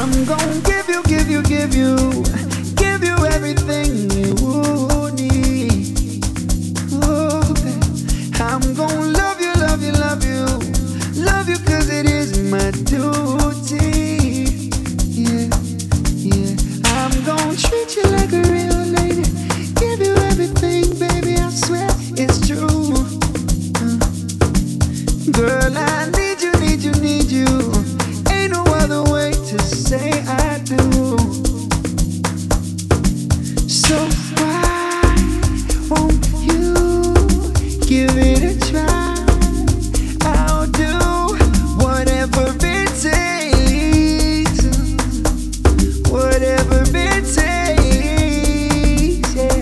I'm gonna give you, give you, give you, give you everything you need. Oh, I'm gonna love you, love you, love you, love you 'cause it is my duty. Yeah, yeah. I'm gonna treat you like a real lady, give you everything, baby, I swear it's true. Girl, I need you, need you, need you. Ain't no other way to say I do. So why won't you give it a try? I'll do whatever it takes, whatever it takes, yeah.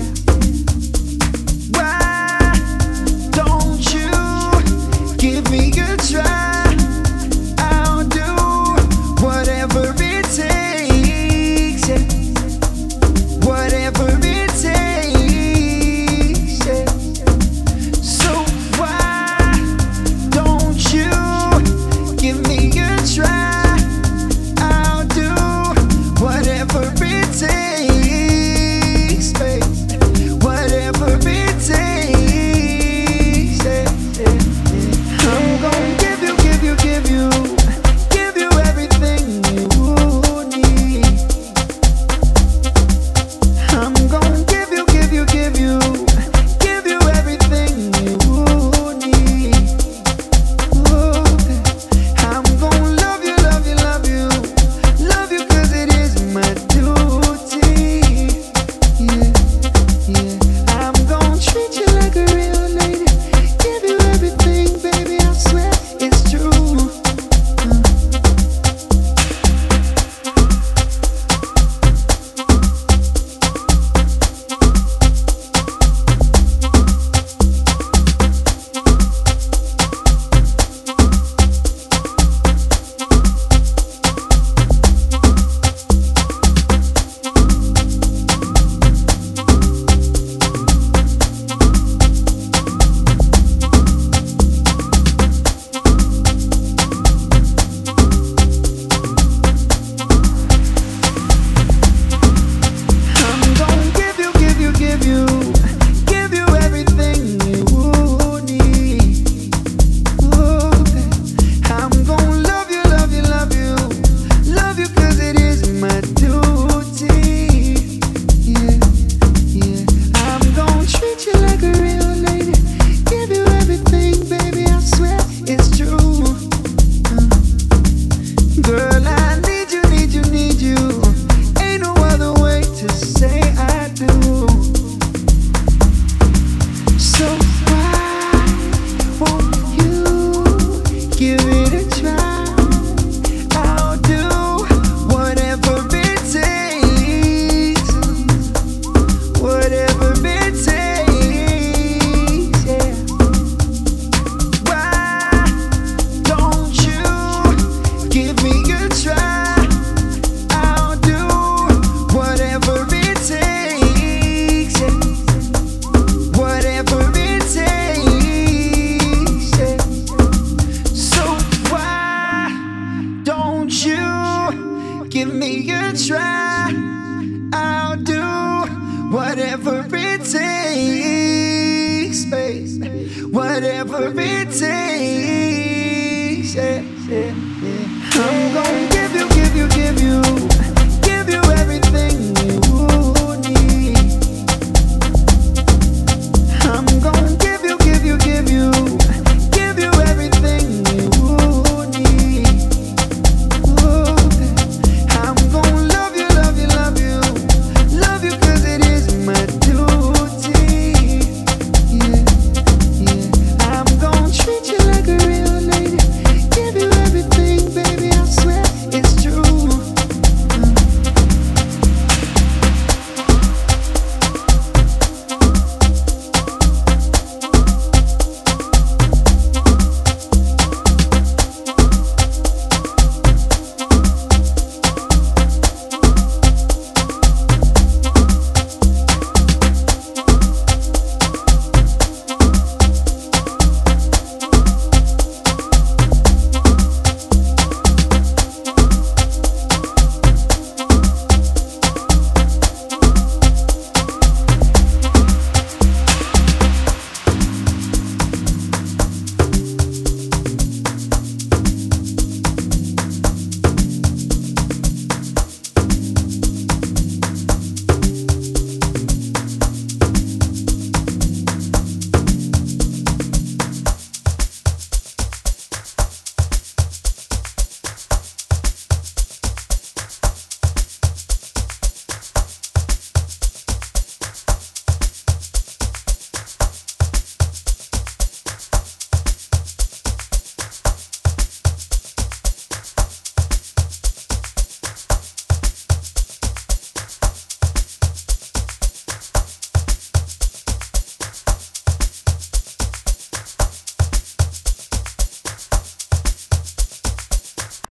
Why don't you give me a try? I'll do whatever it takes, yeah. Whatever it takes, yeah. So why don't you give me a try? I'll do whatever it takes, babe. Whatever it takes, yeah, yeah, yeah. I'm gonna give you, give you, give you, give you everything you need. I'm gonna give you, give you, give you, give you everything you need. Oh, I'm gonna love you, love you, love you, love you 'cause it is my duty. Yeah, yeah. I'm gonna treat you like a real lady, give you everything, baby, I swear it's true. I'm gonna give you, give you, give you, give you everything you need. Oh, I'm gonna love you, love you, love you, love you 'cause it is my duty. Yeah, yeah. I'm gonna treat you like a real lady, give you everything, baby, I swear it's true. Girl, I need you, need you, need you. Ain't no other way to say I do. So why won't you give it a try? I'll do whatever it takes, whatever it takes, yeah. Why don't you give me a try? I'll do whatever it takes, yeah. Whatever it takes, yeah. So why don't you give me a try? I'll do whatever it takes, babe. Whatever it takes, yeah, yeah, yeah. I'm gonna